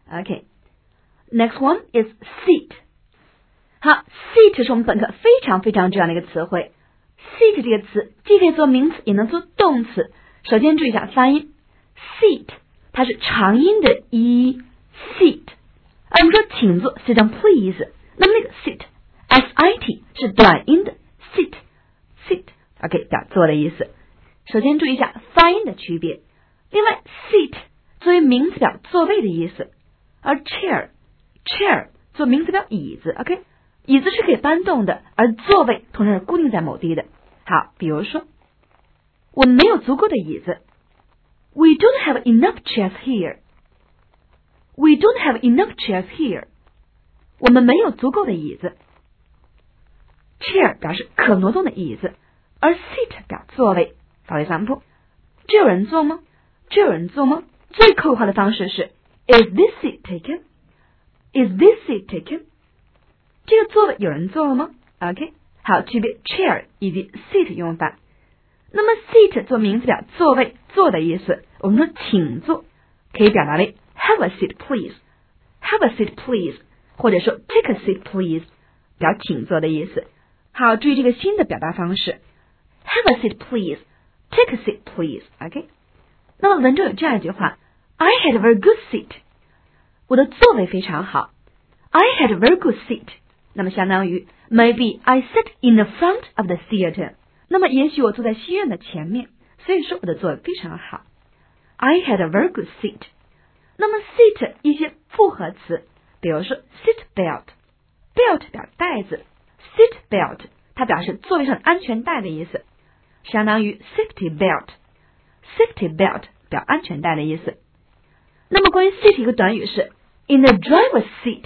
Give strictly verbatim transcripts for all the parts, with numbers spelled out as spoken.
OK。Next one is seat。好 ，seat 是我们本课非常非常重要的一个词汇。seat 这个词既可以做名词，也能做动词。首先注意一下发音 ，seat 它是长音的 e seat， 而我们说请坐 sit down please， 那么那个 sit s i t 是短音的 sit sit，OK 表坐的意思。首先注意一下发音的区别。另外 seat 作为名词表座位的意思，而 chair chair 做名词表椅子 ，OK 椅子是可以搬动的，而座位通常是固定在某地的。好，比如说我们没有足够的椅子 ，We don't have enough chairs here. We don't have enough chairs here. 我们没有足够的椅子。chair 表示可挪动的椅子，而 seat 表座位。For example， 这有人坐吗？这有人坐吗？最口语化的方式是 Is this seat taken? Is this seat taken? 这个座位有人坐了吗 ？OK， 好，区别 chair 以及 seat 用法。那么 seat 做名词表座位坐的意思，我们说请坐可以表达为 Have a seat please, Have a seat please， 或者说 Take a seat please， 表请坐的意思。好，注意这个新的表达方式 Have a seat please, Take a seat please， OK。那么文中有这样一句话 I had a very good seat， 我的座位非常好 I had a very good seat， 那么相当于 Maybe I sat in the front of the theater， 那么也许我坐在戏院的前面，所以说我的座位非常好 I had a very good seat。 那么 seat 一些复合词，比如说 seat belt， belt 表带子， seat belt 它表示座位上安全带的意思，相当于 safety belt， safety belt 表安全带的意思。那么关于 seat 一个短语是 in the driver's seat，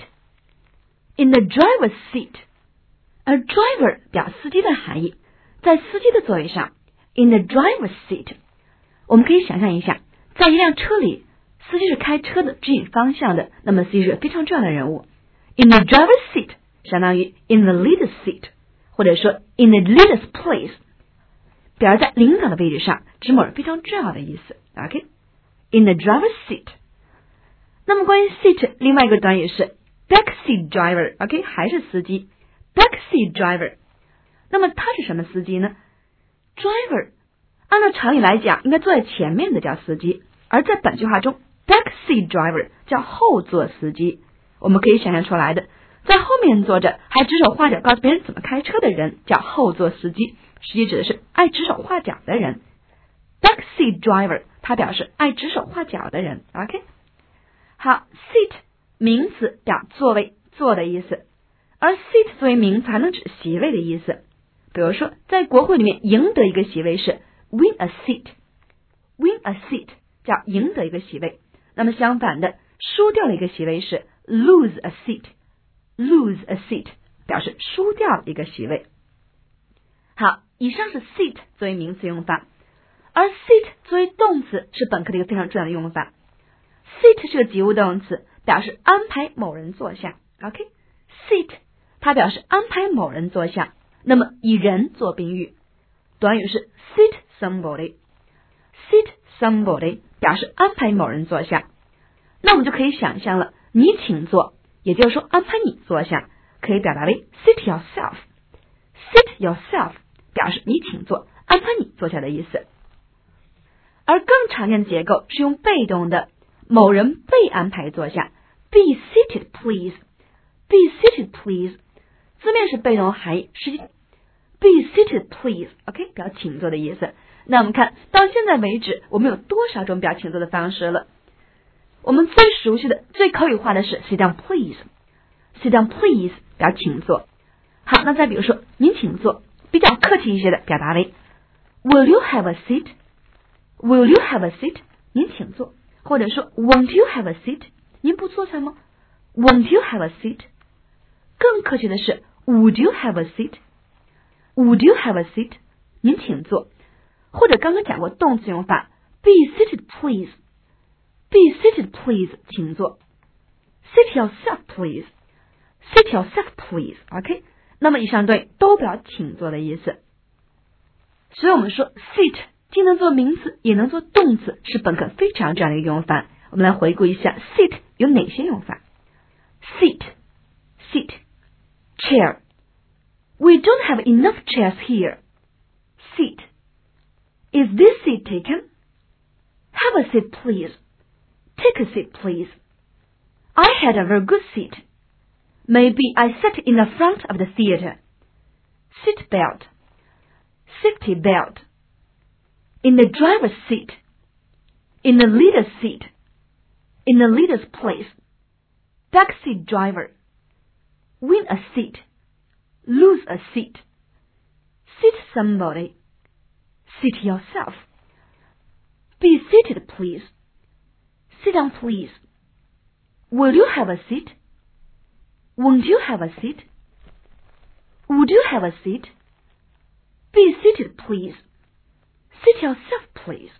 in the driver's seat， 而 driver 表司机的含义，在司机的座位上 in the driver's seat。 我们可以想象一下，在一辆车里，司机是开车的，指引方向的，那么司机是非常重要的人物。 in the driver's seat 相当于 in the leader's seat， 或者说 in the leader's place， 表示在领导的位置上，指某人非常重要的意思。 OK， in the driver's seat。 那么关于 seat 另外一个短语是 backseat driver， OK 还是司机 backseat driver。 那么他是什么司机呢？ driver 按照常理来讲应该坐在前面的叫司机，而在本句话中 backseat driver 叫后座司机。我们可以想象出来的，在后面坐着还指手画脚告诉别人怎么开车的人叫后座司机，实际指的是爱指手画脚的人。 backseat driver 他表示爱指手画脚的人。 OK， 好， seat 名词表座位坐的意思，而 seat 作为名词还能指席位的意思。比如说在国会里面赢得一个席位是 win a seat， win a seat 叫赢得一个席位。那么相反的，输掉了一个席位是 lose a seat， lose a seat 表示输掉了一个席位。好，以上是 seat 作为名词用法，而 seat 作为动词是本课的一个非常重要的用法。 seat 是个及物动词，表示安排某人坐下。 OK， seat 它表示安排某人坐下，那么以人做宾语，短语是 sit somebody， sit somebody 表示安排某人坐下。那我们就可以想象了，你请坐，也就是说安排你坐下，可以表达为 sit yourself， sit yourself 表示你请坐，安排你坐下的意思。而更常见的结构是用被动的，某人被安排坐下 be seated please， be seated please 字面是被动含义，实际 be seated please OK 表请坐的意思。那我们看到现在为止，我们有多少种表请坐的方式了？我们最熟悉的最口语化的是 sit down please， sit down please 表请坐。好，那再比如说您请坐，比较客气一些的表达为 Will you have a seat， Will you have a seat 您请坐，或者说 Won't you have a seat 您不坐下吗？ Won't you have a seat。 更客气的是 Would you have a seat， Would you have a seat 您请坐，或者刚刚讲过动词用法 be seated please， be seated please 请坐， sit yourself please， sit yourself please OK， 那么以上对都表请坐的意思。所以我们说 sit 既能做名词也能做动词，是本课非常重要的一个用法。 我们来回顾一下 sit 有哪些用法。 Seat, seat, chair. We don't have enough chairs here. Seat. Is this seat taken? Have a seat, please. Take a seat, please. I had a very good seat. Maybe I sat in the front of the theater. Seat belt. Safety belt. In the driver's seat. In the leader's seat. In the leader's place. Backseat driver. Win a seat. Lose a seat. Seat somebody. Seat yourself. Be seated, please. Sit down, please. Will you have a seat? Won't you have a seat? Would you have a seat? Be seated, please. Sit yourself, please.